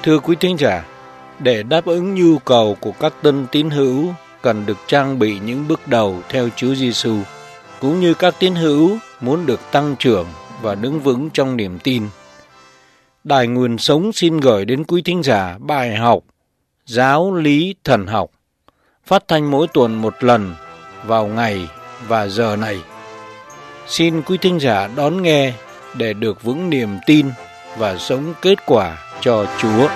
Thưa quý thính giả, để đáp ứng nhu cầu của các tân tín hữu cần được trang bị những bước đầu theo Chúa Giêsu, cũng như các tín hữu muốn được tăng trưởng và đứng vững trong niềm tin. Đài Nguồn Sống xin gửi đến quý thính giả bài học Giáo lý thần học, phát thanh mỗi tuần một lần vào ngày và giờ này. Xin quý thính giả đón nghe để được vững niềm tin và sống kết quả cho Chúa.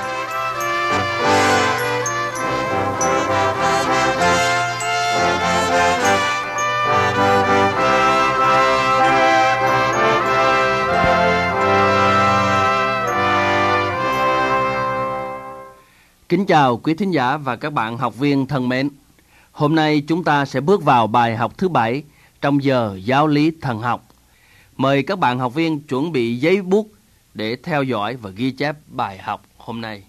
Kính chào quý thính giả và các bạn học viên thân mến. Hôm nay chúng ta sẽ bước vào bài học thứ 7 trong giờ giáo lý thần học. Mời các bạn học viên chuẩn bị giấy bút để theo dõi và ghi chép bài học hôm nay.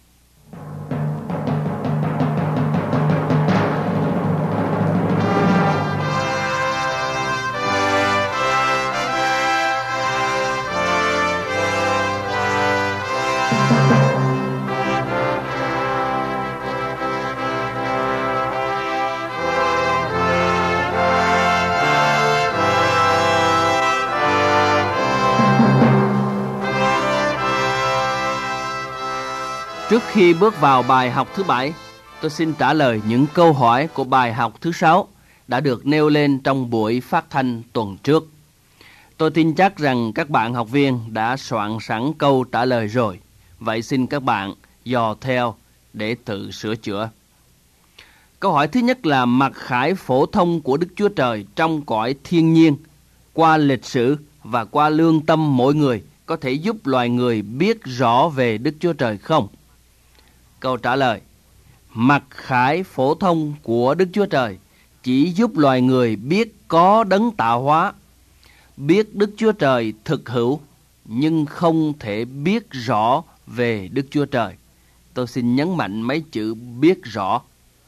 Trước khi bước vào bài học thứ 7, tôi xin trả lời những câu hỏi của bài học thứ 6 đã được nêu lên trong buổi phát thanh tuần trước. Tôi tin chắc rằng các bạn học viên đã soạn sẵn câu trả lời rồi. Vậy xin các bạn dò theo để tự sửa chữa. Câu hỏi thứ nhất là mặc khải phổ thông của Đức Chúa Trời trong cõi thiên nhiên, qua lịch sử và qua lương tâm mỗi người có thể giúp loài người biết rõ về Đức Chúa Trời không? Câu trả lời: mặc khải phổ thông của Đức Chúa Trời chỉ giúp loài người biết có đấng tạo hóa, biết Đức Chúa Trời thực hữu, nhưng không thể biết rõ về Đức Chúa Trời. Tôi xin nhấn mạnh mấy chữ biết rõ.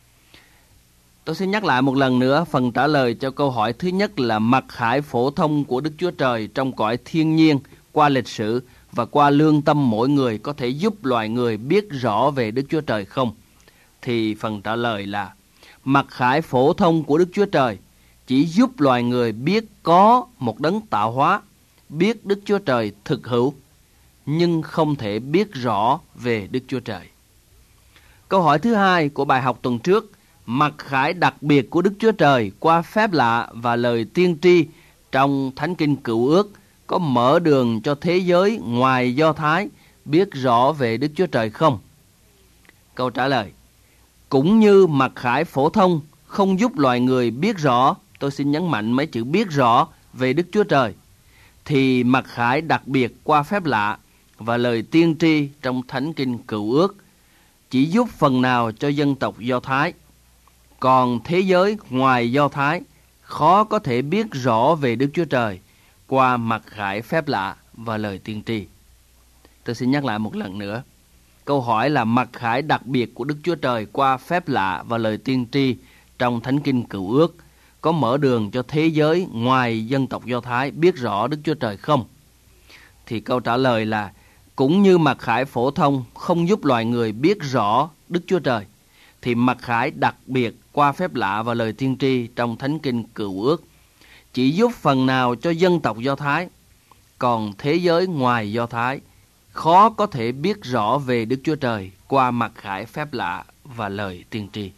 Tôi xin nhắc lại một lần nữa phần trả lời cho câu hỏi thứ nhất là mặc khải phổ thông của Đức Chúa Trời trong cõi thiên nhiên, qua lịch sử và qua lương tâm mỗi người có thể giúp loài người biết rõ về Đức Chúa Trời không? Thì phần trả lời là mặc khải phổ thông của Đức Chúa Trời chỉ giúp loài người biết có một đấng tạo hóa, biết Đức Chúa Trời thực hữu, nhưng không thể biết rõ về Đức Chúa Trời. Câu hỏi thứ hai của bài học tuần trước, mặc khải đặc biệt của Đức Chúa Trời qua phép lạ và lời tiên tri trong Thánh Kinh Cựu Ước có mở đường cho thế giới ngoài Do Thái biết rõ về Đức Chúa Trời không? Câu trả lời: cũng như mặc khải phổ thông không giúp loài người biết rõ, tôi xin nhấn mạnh mấy chữ biết rõ về Đức Chúa Trời, thì mặc khải đặc biệt qua phép lạ và lời tiên tri trong Thánh Kinh Cựu Ước chỉ giúp phần nào cho dân tộc Do Thái. Còn thế giới ngoài Do Thái khó có thể biết rõ về Đức Chúa Trời qua mặc khải phép lạ và lời tiên tri. Tôi xin nhắc lại một lần nữa. Câu hỏi là mặc khải đặc biệt của Đức Chúa Trời qua phép lạ và lời tiên tri trong Thánh Kinh Cựu Ước có mở đường cho thế giới ngoài dân tộc Do Thái biết rõ Đức Chúa Trời không? Thì câu trả lời là cũng như mặc khải phổ thông không giúp loài người biết rõ Đức Chúa Trời, thì mặc khải đặc biệt qua phép lạ và lời tiên tri trong Thánh Kinh Cựu Ước chỉ giúp phần nào cho dân tộc Do Thái, còn thế giới ngoài Do Thái khó có thể biết rõ về Đức Chúa Trời qua mặc khải phép lạ và lời tiên tri.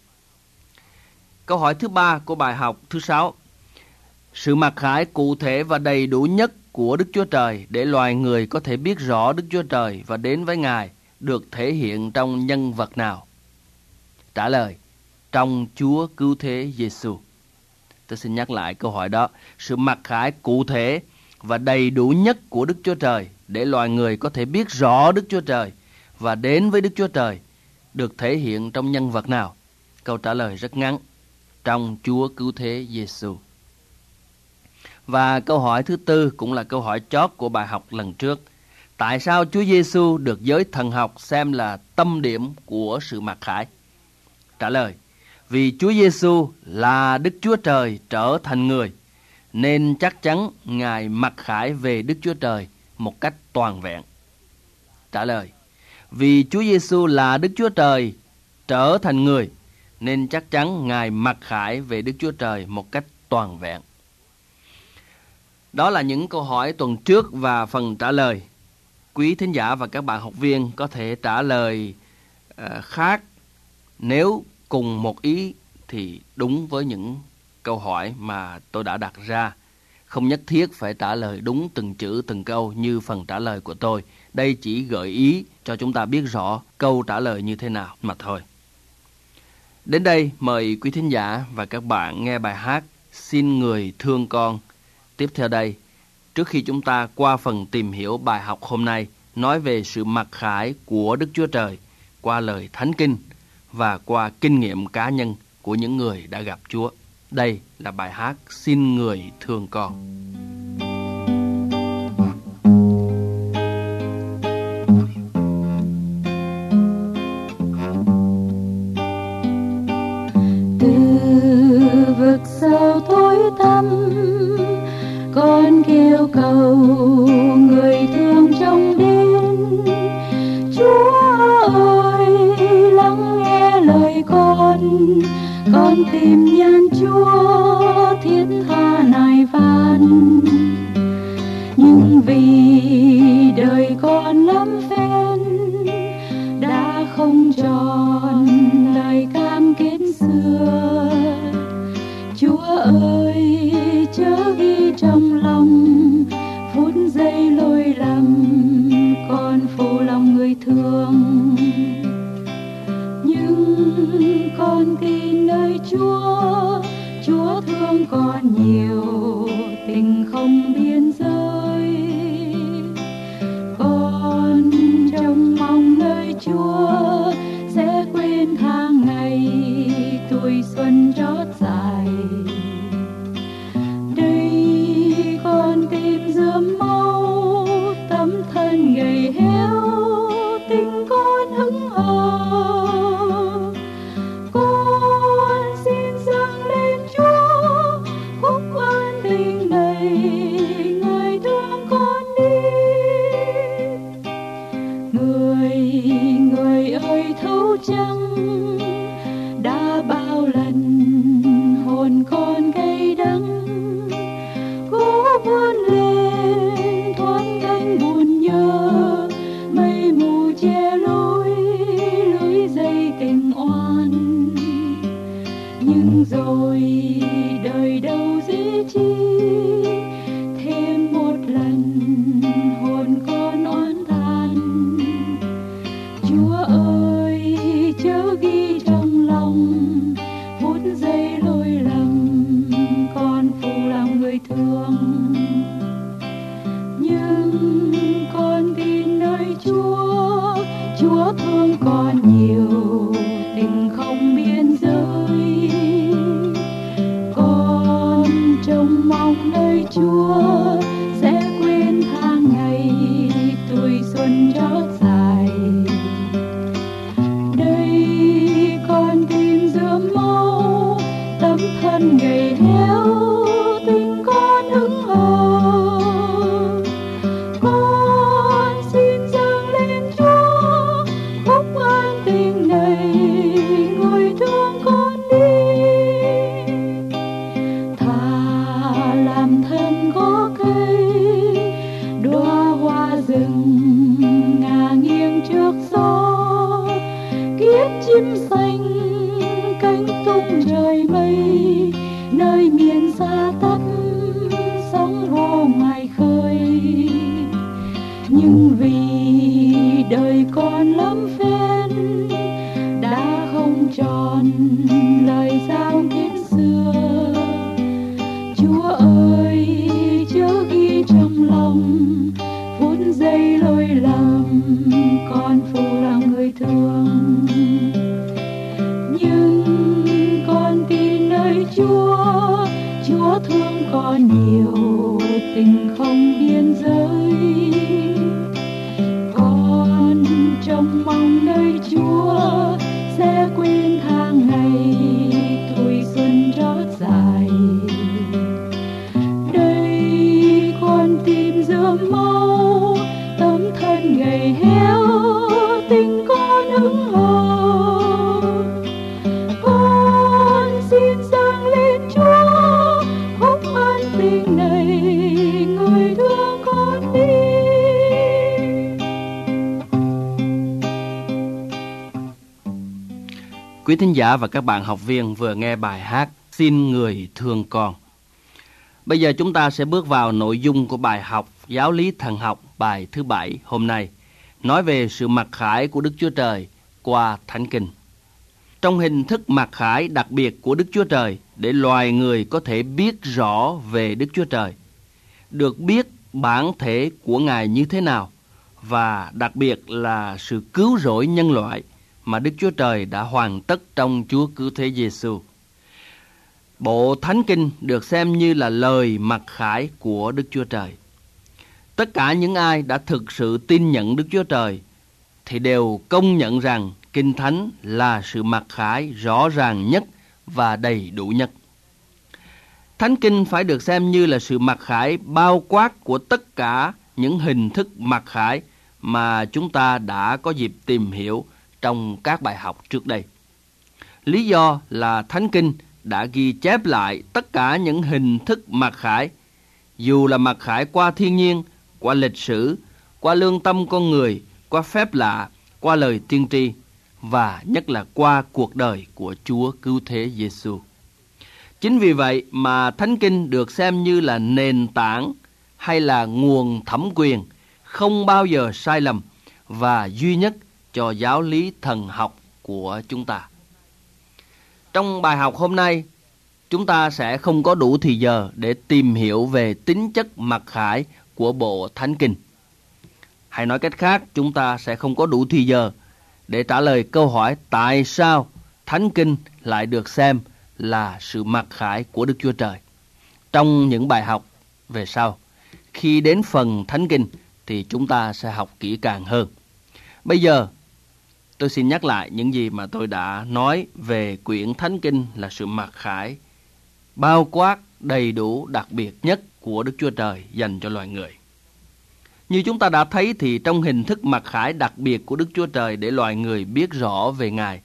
Câu hỏi thứ 3 của bài học thứ 6, sự mặc khải cụ thể và đầy đủ nhất của Đức Chúa Trời để loài người có thể biết rõ Đức Chúa Trời và đến với Ngài được thể hiện trong nhân vật nào? Trả lời: trong Chúa Cứu Thế Giêsu. Tôi xin nhắc lại câu hỏi đó. Sự mặc khải cụ thể và đầy đủ nhất của Đức Chúa Trời để loài người có thể biết rõ Đức Chúa Trời và đến với Đức Chúa Trời được thể hiện trong nhân vật nào? Câu trả lời rất ngắn: trong Chúa Cứu Thế Giêsu. Và câu hỏi thứ 4 cũng là câu hỏi chót của bài học lần trước. Tại sao Chúa Giêsu được giới thần học xem là tâm điểm của sự mặc khải? Trả lời: vì Chúa Giêsu là Đức Chúa Trời trở thành người, nên chắc chắn Ngài mặc khải về Đức Chúa Trời một cách toàn vẹn. Trả lời: Vì Chúa Giêsu là Đức Chúa Trời trở thành người, nên chắc chắn Ngài mặc khải về Đức Chúa Trời một cách toàn vẹn. Đó là những câu hỏi tuần trước và phần trả lời. Quý thính giả và các bạn học viên có thể trả lời khác nếu cùng một ý thì đúng với những câu hỏi mà tôi đã đặt ra. Không nhất thiết phải trả lời đúng từng chữ từng câu như phần trả lời của tôi. Đây chỉ gợi ý cho chúng ta biết rõ câu trả lời như thế nào mà thôi. Đến đây mời quý thính giả và các bạn nghe bài hát Xin Người Thương Con. Tiếp theo đây, trước khi chúng ta qua phần tìm hiểu bài học hôm nay, nói về sự mặc khải của Đức Chúa Trời qua lời Thánh Kinh và qua kinh nghiệm cá nhân của những người đã gặp Chúa. Đây là bài hát Xin Người Thương Con. Từ vực sâu tối tăm, con kêu cầu người thương trong đêm. Chúa ơi, lắng nghe lời con tìm nhan Chúa thiết tha nài van. Nhưng vì đời con lắm phen, đã không tròn lời cam kết xưa. Chúa ơi, chớ ghi trong lòng phút giây lỗi lầm, con phụ lòng người thương. Nhưng con tin nơi Chúa, Chúa thương con nhiều, tình không biên giới. Con trông mong nơi Chúa sẽ quên tháng ngày tuổi xuân trót dài. Đây con tìm rơm máu, tấm thân gầy héo, tình con hững hờ. Con xin dâng lên Chúa khúc ân tình này, người thương con đi. Người ơi thấu chăng, đã bao lần hồn con cay đắng, cố vươn lên thoáng cánh buồn nhớ, mây mù che lối dây tình oan. Nhưng rồi đời đâu dễ chi, thêm một lần hồn con oán than. Chúa ơi, chớ ghi trong lòng phút giây lỗi lầm, con phụ lòng người thương. Nhưng con tin nơi Chúa, Chúa thương con nhiều, tình không biên giới. Con trông mong nơi Chúa sẽ quên tháng ngày tuổi xuân trót dài. Đây con tìm rơm máu, tấm thân gầy héo, tình con hững hờ. Con xin dâng lên Chúa khúc ân tình này, người thương con đi. Thà làm thân có cây, đóa hoa rừng ngả nghiêng trước gió, kiếp chim xanh cánh tung trời mây, nơi miền xa tấp sóng vô ngoài khơi. Nhưng vì đời con lắm phen, đã không tròn lời giao kết xưa. Chúa ơi, chớ ghi trong lòng phút giây lỗi lầm, con phụ lòng người thương. Nhưng con tin nơi Chúa, Chúa thương con nhiều, tình không biên giới. Con trông mong nơi Chúa sẽ quên tháng ngày tuổi xuân trót dài. Đây con tìm rơm máu, tấm thân gầy héo, tình Quý thính giả và các bạn học viên vừa nghe bài hát Xin Người Thương Con. Bây giờ chúng ta sẽ bước vào nội dung của bài học Giáo lý thần học bài thứ 7 hôm nay, nói về sự mặc khải của Đức Chúa Trời qua Thánh Kinh. Trong hình thức mặc khải đặc biệt của Đức Chúa Trời để loài người có thể biết rõ về Đức Chúa Trời, được biết bản thể của Ngài như thế nào, và đặc biệt là sự cứu rỗi nhân loại mà Đức Chúa Trời đã hoàn tất trong Chúa Cứu Thế Giêsu. Bộ Thánh Kinh được xem như là lời mặc khải của Đức Chúa Trời. Tất cả những ai đã thực sự tin nhận Đức Chúa Trời thì đều công nhận rằng Kinh Thánh là sự mặc khải rõ ràng nhất và đầy đủ nhất. Thánh Kinh phải được xem như là sự mặc khải bao quát của tất cả những hình thức mặc khải mà chúng ta đã có dịp tìm hiểu trong các bài học trước đây. Lý do là Thánh Kinh đã ghi chép lại tất cả những hình thức mặc khải, dù là mặc khải qua thiên nhiên, qua lịch sử, qua lương tâm con người, qua phép lạ, qua lời tiên tri, và nhất là qua cuộc đời của Chúa Cứu Thế Giêsu. Chính vì vậy mà Thánh Kinh được xem như là nền tảng hay là nguồn thẩm quyền không bao giờ sai lầm và duy nhất cho giáo lý thần học của chúng ta. Trong bài học hôm nay, chúng ta sẽ không có đủ thì giờ để tìm hiểu về tính chất mặc khải của bộ Thánh Kinh. Hay nói cách khác, chúng ta sẽ không có đủ thì giờ để trả lời câu hỏi tại sao Thánh Kinh lại được xem là sự mặc khải của Đức Chúa Trời. Trong những bài học về sau, khi đến phần Thánh Kinh thì chúng ta sẽ học kỹ càng hơn. Bây giờ, tôi xin nhắc lại những gì mà tôi đã nói về quyển Thánh Kinh là sự mặc khải bao quát, đầy đủ, đặc biệt nhất của Đức Chúa Trời dành cho loài người. Như chúng ta đã thấy thì trong hình thức mặc khải đặc biệt của Đức Chúa Trời để loài người biết rõ về Ngài,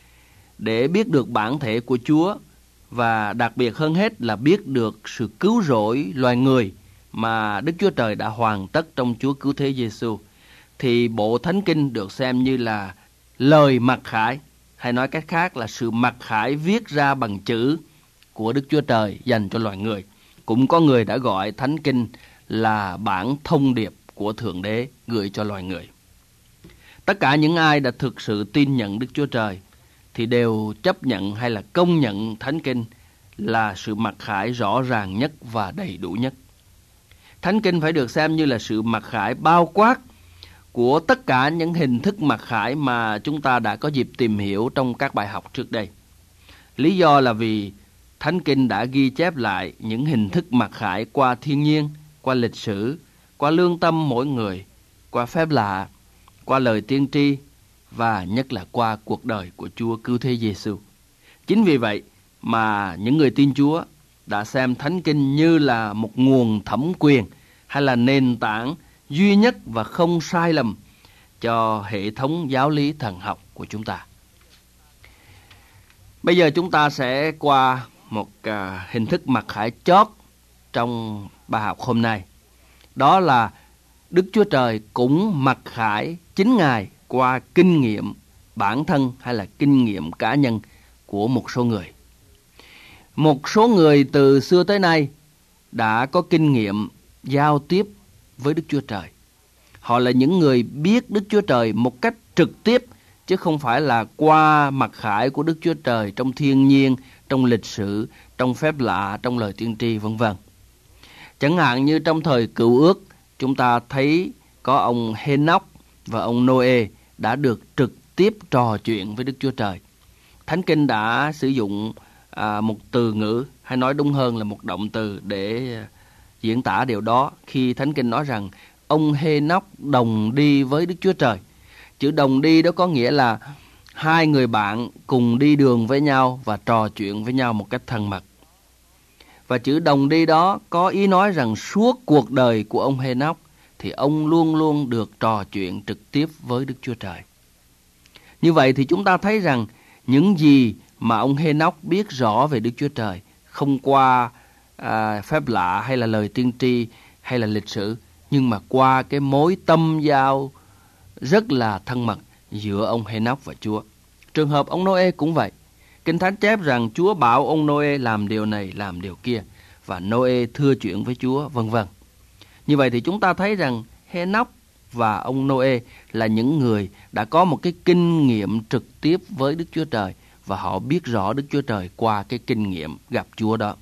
để biết được bản thể của Chúa, và đặc biệt hơn hết là biết được sự cứu rỗi loài người mà Đức Chúa Trời đã hoàn tất trong Chúa Cứu Thế Giêsu, thì bộ Thánh Kinh được xem như là lời mặc khải, hay nói cách khác là sự mặc khải viết ra bằng chữ của Đức Chúa Trời dành cho loài người. Cũng có người đã gọi Thánh Kinh là bản thông điệp của Thượng Đế gửi cho loài người. Tất cả những ai đã thực sự tin nhận Đức Chúa Trời thì đều chấp nhận hay là công nhận Thánh Kinh là sự mặc khải rõ ràng nhất và đầy đủ nhất. Thánh Kinh phải được xem như là sự mặc khải bao quát của tất cả những hình thức mặc khải mà chúng ta đã có dịp tìm hiểu trong các bài học trước đây. Lý do là vì Thánh Kinh đã ghi chép lại những hình thức mặc khải qua thiên nhiên, qua lịch sử, qua lương tâm mỗi người, qua phép lạ, qua lời tiên tri, và nhất là qua cuộc đời của Chúa Cứu Thế Giêsu. Chính vì vậy mà những người tin Chúa đã xem Thánh Kinh như là một nguồn thẩm quyền hay là nền tảng duy nhất và không sai lầm cho hệ thống giáo lý thần học của chúng ta. Bây giờ chúng ta sẽ qua một hình thức mặc khải chót trong bài học hôm nay. Đó là Đức Chúa Trời cũng mặc khải chính Ngài qua kinh nghiệm bản thân hay là kinh nghiệm cá nhân của một số người. Một số người từ xưa tới nay đã có kinh nghiệm giao tiếp với Đức Chúa Trời. Họ là những người biết Đức Chúa Trời một cách trực tiếp, chứ không phải là qua mặc khải của Đức Chúa Trời trong thiên nhiên, trong lịch sử, trong phép lạ, trong lời tiên tri vân vân. Chẳng hạn như trong thời Cựu Ước, chúng ta thấy có ông Hê-nóc và ông Nô-ê đã được trực tiếp trò chuyện với Đức Chúa Trời. Thánh Kinh đã sử dụng một từ ngữ, hay nói đúng hơn là một động từ để diễn tả điều đó, khi Thánh Kinh nói rằng ông Hê-nóc đồng đi với Đức Chúa Trời. Chữ đồng đi đó có nghĩa là hai người bạn cùng đi đường với nhau và trò chuyện với nhau một cách thân mật. Và chữ đồng đi đó có ý nói rằng suốt cuộc đời của ông Hê-nóc thì ông luôn luôn được trò chuyện trực tiếp với Đức Chúa Trời. Như vậy thì chúng ta thấy rằng những gì mà ông Hê-nóc biết rõ về Đức Chúa Trời không qua phép lạ hay là lời tiên tri hay là lịch sử, nhưng mà qua cái mối tâm giao rất là thân mật giữa ông Hê-nóc và Chúa. Trường hợp ông Nô-ê cũng vậy. Kinh Thánh chép rằng Chúa bảo ông Noe làm điều này, làm điều kia, và Noe thưa chuyện với Chúa, vân vân. Như vậy thì chúng ta thấy rằng Henoch và ông Noe là những người đã có một cái kinh nghiệm trực tiếp với Đức Chúa Trời, và họ biết rõ Đức Chúa Trời qua cái kinh nghiệm gặp Chúa đó.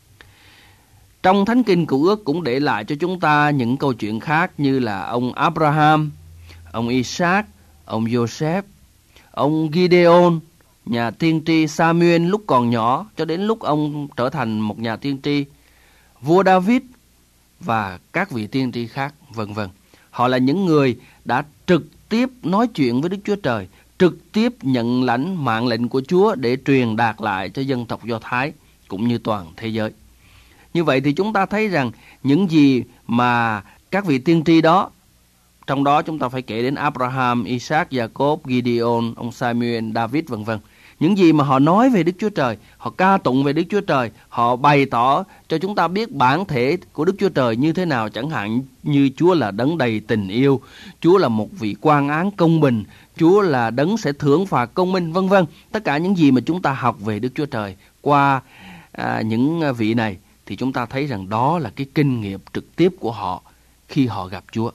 Trong Thánh Kinh Cựu Ước cũng để lại cho chúng ta những câu chuyện khác như là ông Abraham, ông Isaac, ông Joseph, ông Gideon, nhà tiên tri Samuel lúc còn nhỏ cho đến lúc ông trở thành một nhà tiên tri, vua David và các vị tiên tri khác, vân vân. Họ là những người đã trực tiếp nói chuyện với Đức Chúa Trời, trực tiếp nhận lãnh mạng lệnh của Chúa để truyền đạt lại cho dân tộc Do Thái cũng như toàn thế giới. Như vậy thì chúng ta thấy rằng những gì mà các vị tiên tri đó, trong đó chúng ta phải kể đến Abraham, Isaac, Jacob, Gideon, ông Samuel, David, vân vân. Những gì mà họ nói về Đức Chúa Trời, họ ca tụng về Đức Chúa Trời, họ bày tỏ cho chúng ta biết bản thể của Đức Chúa Trời như thế nào, chẳng hạn như Chúa là đấng đầy tình yêu, Chúa là một vị quan án công bình, Chúa là đấng sẽ thưởng phạt công minh, vân vân. Tất cả những gì mà chúng ta học về Đức Chúa Trời qua những vị này thì chúng ta thấy rằng đó là cái kinh nghiệm trực tiếp của họ khi họ gặp Chúa.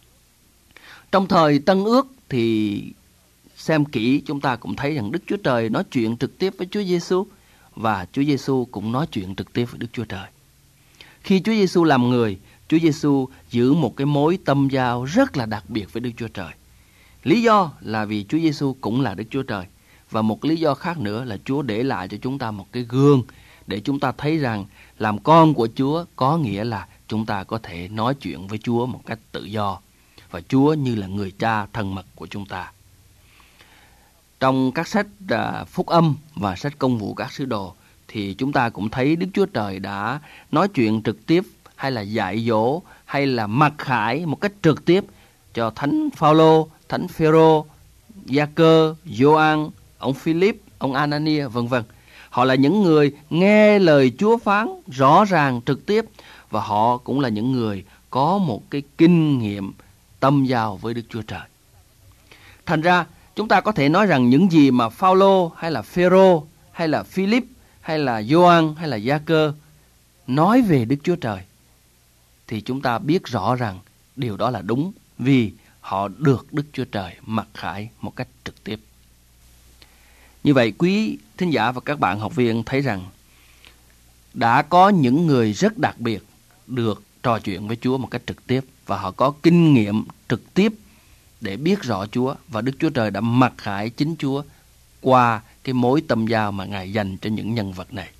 Trong thời Tân Ước thì xem kỹ chúng ta cũng thấy rằng Đức Chúa Trời nói chuyện trực tiếp với Chúa Giêsu và Chúa Giêsu cũng nói chuyện trực tiếp với Đức Chúa Trời. Khi Chúa Giêsu làm người, Chúa Giêsu giữ một cái mối tâm giao rất là đặc biệt với Đức Chúa Trời. Lý do là vì Chúa Giêsu cũng là Đức Chúa Trời, và một lý do khác nữa là Chúa để lại cho chúng ta một cái gương để chúng ta thấy rằng làm con của Chúa có nghĩa là chúng ta có thể nói chuyện với Chúa một cách tự do, và Chúa như là người cha thân mật của chúng ta. Trong các sách Phúc Âm và sách Công vụ các sứ đồ thì chúng ta cũng thấy Đức Chúa Trời đã nói chuyện trực tiếp hay là dạy dỗ hay là mặc khải một cách trực tiếp cho Thánh Phaolô, Thánh Phêrô, Gia-cơ, Gioan, ông Philip, ông Anania, vân vân. Họ là những người nghe lời Chúa phán rõ ràng trực tiếp, và họ cũng là những người có một cái kinh nghiệm tâm giao với Đức Chúa Trời. Thành ra chúng ta có thể nói rằng những gì mà Phaolô hay là Phêrô hay là Philip hay là Gioan hay là Gia-cơ nói về Đức Chúa Trời thì chúng ta biết rõ rằng điều đó là đúng, vì họ được Đức Chúa Trời mặc khải một cách trực tiếp. Như vậy quý thính giả và các bạn học viên thấy rằng đã có những người rất đặc biệt được trò chuyện với Chúa một cách trực tiếp, và họ có kinh nghiệm trực tiếp để biết rõ Chúa, và Đức Chúa Trời đã mặc khải chính Chúa qua cái mối tâm giao mà Ngài dành cho những nhân vật này.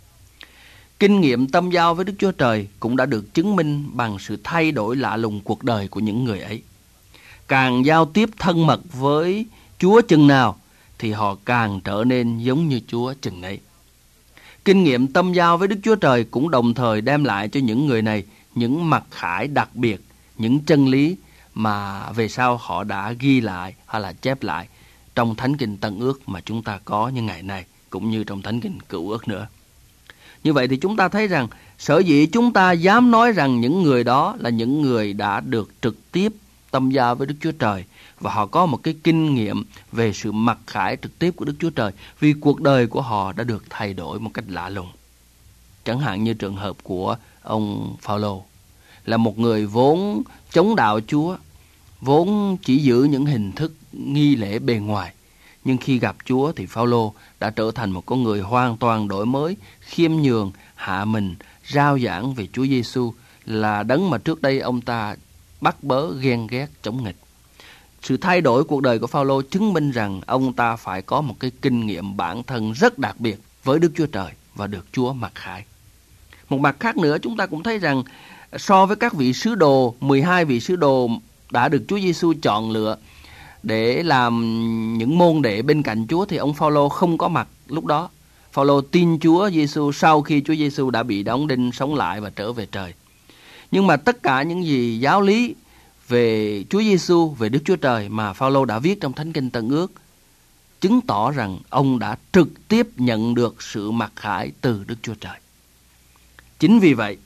Kinh nghiệm tâm giao với Đức Chúa Trời cũng đã được chứng minh bằng sự thay đổi lạ lùng cuộc đời của những người ấy. Càng giao tiếp thân mật với Chúa chừng nào thì họ càng trở nên giống như Chúa chừng ấy. Kinh nghiệm tâm giao với Đức Chúa Trời cũng đồng thời đem lại cho những người này những mặc khải đặc biệt, những chân lý mà về sau họ đã ghi lại hay là chép lại trong Thánh Kinh Tân Ước mà chúng ta có như ngày nay, cũng như trong Thánh Kinh Cựu Ước nữa. Như vậy thì chúng ta thấy rằng sở dĩ chúng ta dám nói rằng những người đó là những người đã được trực tiếp tâm giao với Đức Chúa Trời, và họ có một cái kinh nghiệm về sự mặc khải trực tiếp của Đức Chúa Trời, vì cuộc đời của họ đã được thay đổi một cách lạ lùng. Chẳng hạn như trường hợp của ông Phaolô, là một người vốn chống đạo Chúa, vốn chỉ giữ những hình thức nghi lễ bề ngoài, nhưng khi gặp Chúa thì Phaolô đã trở thành một con người hoàn toàn đổi mới, khiêm nhường, hạ mình, rao giảng về Chúa Giêsu là đấng mà trước đây ông ta bắt bớ, ghen ghét, chống nghịch. Sự thay đổi cuộc đời của Phaolô chứng minh rằng ông ta phải có một cái kinh nghiệm bản thân rất đặc biệt với Đức Chúa Trời và được Chúa mặc khải. Một mặt khác nữa, chúng ta cũng thấy rằng so với các vị sứ đồ, 12 vị sứ đồ đã được Chúa Giêsu chọn lựa để làm những môn đệ bên cạnh Chúa thì ông Phaolô không có mặt lúc đó. Phaolô tin Chúa Giêsu sau khi Chúa Giêsu đã bị đóng đinh, sống lại và trở về trời. Nhưng mà tất cả những gì giáo lý về Chúa Giêsu, về Đức Chúa Trời mà Phaolô đã viết trong Thánh Kinh Tân Ước chứng tỏ rằng ông đã trực tiếp nhận được sự mặc khải từ Đức Chúa Trời. Chính vì vậy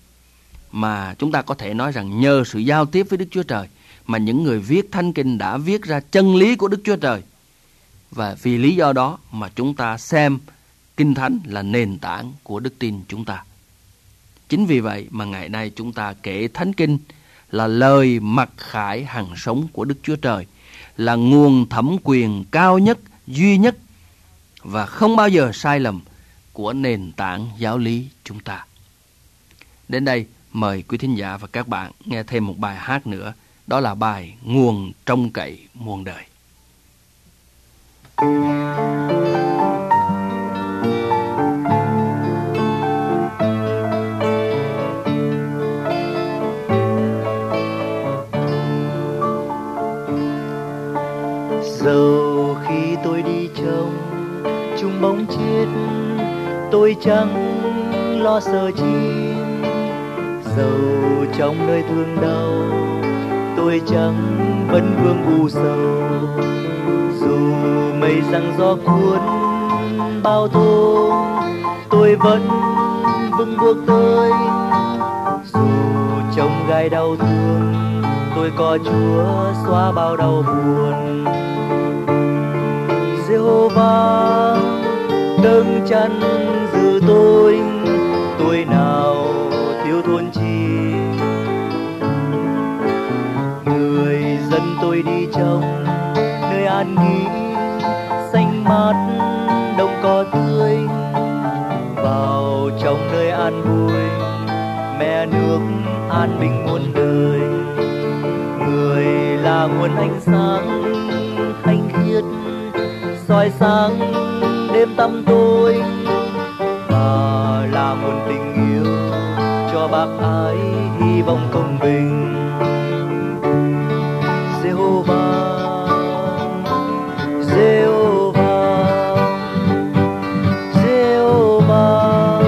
mà chúng ta có thể nói rằng nhờ sự giao tiếp với Đức Chúa Trời mà những người viết Thánh Kinh đã viết ra chân lý của Đức Chúa Trời. Và vì lý do đó mà chúng ta xem Kinh Thánh là nền tảng của đức tin chúng ta. Chính vì vậy mà ngày nay chúng ta kể Thánh Kinh là lời mặc khải hằng sống của Đức Chúa Trời, là nguồn thẩm quyền cao nhất, duy nhất và không bao giờ sai lầm của nền tảng giáo lý chúng ta. Đến đây, mời quý thính giả và các bạn nghe thêm một bài hát nữa, đó là bài Nguồn Trông Cậy Muôn Đời. Dẫu khi tôi đi trong chung bóng chết, tôi chẳng lo sợ chi. Dẫu trong nơi thương đau, tôi chẳng vẫn vương u sầu. Dù mây giăng gió cuốn bao tố, tôi vẫn vững bước tới. Dù trong gai đau thương, tôi có Chúa xóa bao đau buồn. Giê-hô-va đấng chắn giữ tôi nào thiếu thốn chi. Người dân tôi đi trong nơi an nghỉ, xanh mát đồng cỏ tươi. Vào trong nơi an vui, mẹ nước an bình muôn đời. Người là nguồn ánh sáng thanh khiết, soi sáng đêm tăm tối, và là nguồn tình yêu cho bác ái hy vọng công bình. Giê-hô-va, Giê-hô-va, Giê-hô-va,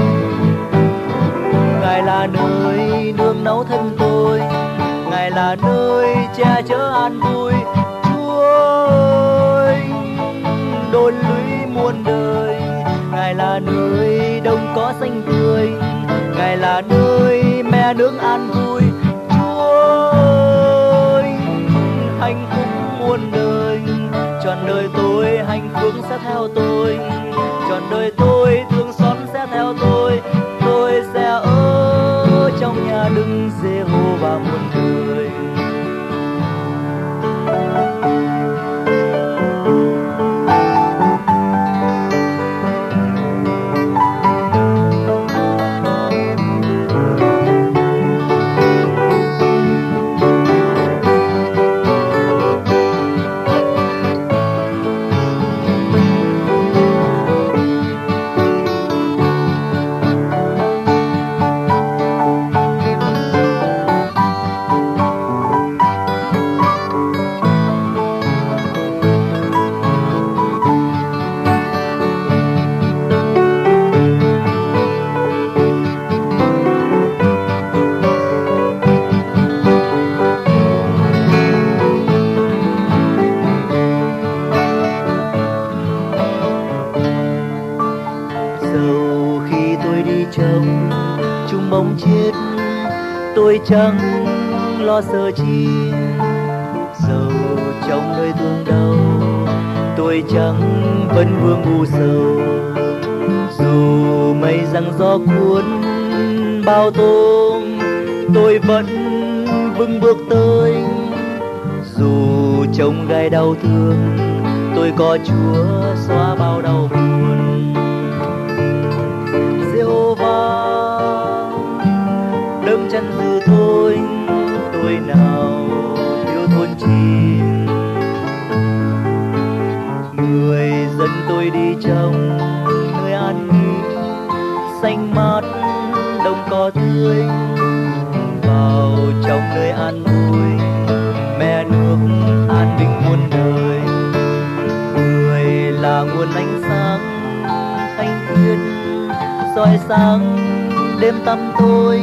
Ngài là nơi nương náu thân tôi, Ngài là nơi che chở an vui. Chúa ơi, đồn lũy muôn đời, Ngài là nơi đồng cỏ xanh tươi, Ngài là nơi mẹ nước an vui. Chúa ơi, hạnh phúc muôn đời, trọn đời tôi hạnh phúc sẽ theo tôi, trọn đời tôi thương xót sẽ theo tôi sẽ ở trong nhà Đức Giê-hô-va muôn đời. Tôi chẳng lo sợ chi. Dẫu trong nơi thương đau, tôi chẳng vẫn vương u sầu. Dù mây giăng gió cuốn bao tố, tôi vẫn vững bước tới. Dù trong gai đau thương, tôi có Chúa xóa bao đau buồn. Giê-hô-va đấng chăn giữ tôi nào thiếu thốn chi. Người dân tôi đi trong nơi an nghỉ, xanh mát đồng cỏ tươi. Vào trong nơi an vui, mẹ nước an bình muôn đời. Người là nguồn ánh sáng thanh khiết, soi sáng đêm tăm tối,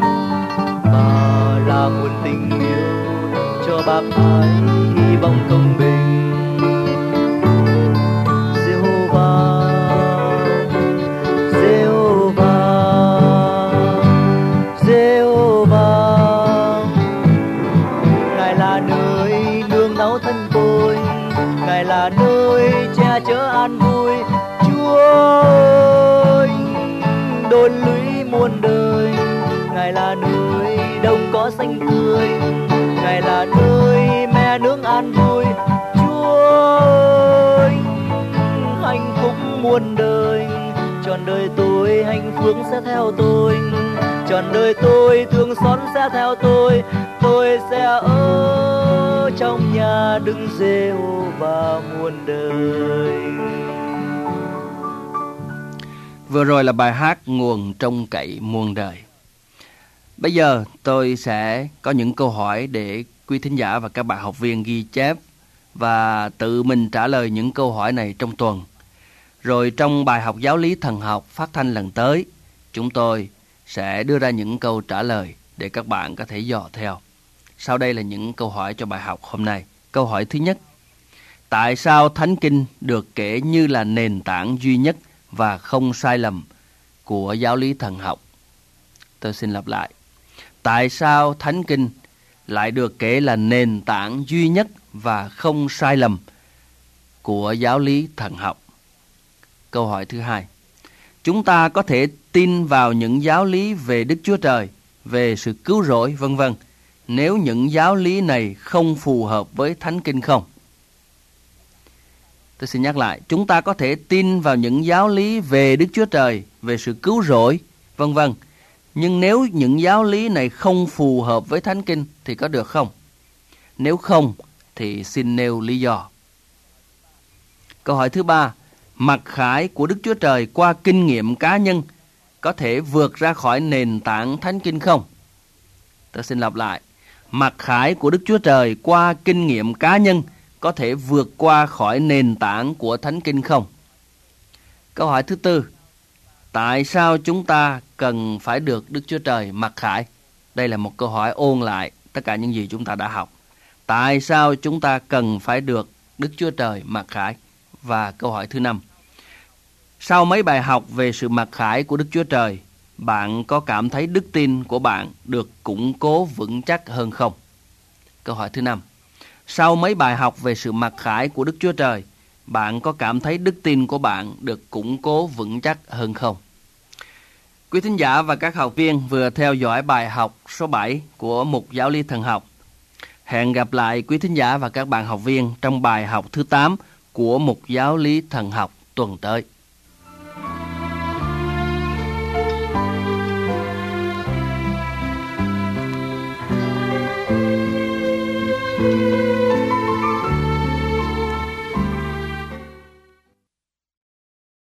và là nguồn tình yêu cho bác ái hy vọng công bình. Giê-hô-va, Giê-hô-va, Giê-hô-va, Ngài là nơi nương náu thân tôi, Ngài là nơi che chở an vui. Chúa đôn lũy muôn đời. Ngài là nơi đồng cỏ xanh tươi, Ngài là nơi mẹ nương an vui. Chúa ơi, hạnh phúc muôn đời, trọn đời tôi hạnh phúc sẽ theo tôi, trọn đời tôi thương xót sẽ theo tôi sẽ ở trong nhà Đức Giê-hô-va muôn đời. Vừa rồi là bài hát Nguồn Trông Cậy Muôn Đời. Bây giờ tôi sẽ có những câu hỏi để quý thính giả và các bạn học viên ghi chép và tự mình trả lời những câu hỏi này trong tuần. Rồi trong bài học giáo lý thần học phát thanh lần tới, chúng tôi sẽ đưa ra những câu trả lời để các bạn có thể dò theo. Sau đây là những câu hỏi cho bài học hôm nay. Câu hỏi thứ nhất: tại sao Thánh Kinh được kể như là nền tảng duy nhất và không sai lầm của giáo lý thần học? Tôi xin lặp lại. Tại sao Thánh Kinh lại được kể là nền tảng duy nhất và không sai lầm của giáo lý thần học? Câu hỏi thứ hai: chúng ta có thể tin vào những giáo lý về Đức Chúa Trời, về sự cứu rỗi, vân vân, nếu những giáo lý này không phù hợp với Thánh Kinh không? Tôi xin nhắc lại, chúng ta có thể tin vào những giáo lý về Đức Chúa Trời, về sự cứu rỗi, vân vân, nhưng nếu những giáo lý này không phù hợp với Thánh Kinh thì có được không? Nếu không thì xin nêu lý do. Câu hỏi thứ ba: mặc khải của Đức Chúa Trời qua kinh nghiệm cá nhân có thể vượt ra khỏi nền tảng Thánh Kinh không? Tôi xin lặp lại. Mặc khải của Đức Chúa Trời qua kinh nghiệm cá nhân có thể vượt qua khỏi nền tảng của Thánh Kinh không? Câu hỏi thứ tư: tại sao chúng ta cần phải được Đức Chúa Trời mặc khải? Đây là một câu hỏi ôn lại tất cả những gì chúng ta đã học. Tại sao chúng ta cần phải được Đức Chúa Trời mặc khải? Và câu hỏi thứ năm: sau mấy bài học về sự mặc khải của Đức Chúa Trời, bạn có cảm thấy đức tin của bạn được củng cố vững chắc hơn không? Câu hỏi thứ năm: sau mấy bài học về sự mặc khải của Đức Chúa Trời, bạn có cảm thấy đức tin của bạn được củng cố vững chắc hơn không? Quý thính giả và các học viên vừa theo dõi bài học số 7 của mục giáo lý thần học. Hẹn gặp lại quý thính giả và các bạn học viên trong bài học thứ 8 của mục giáo lý thần học tuần tới.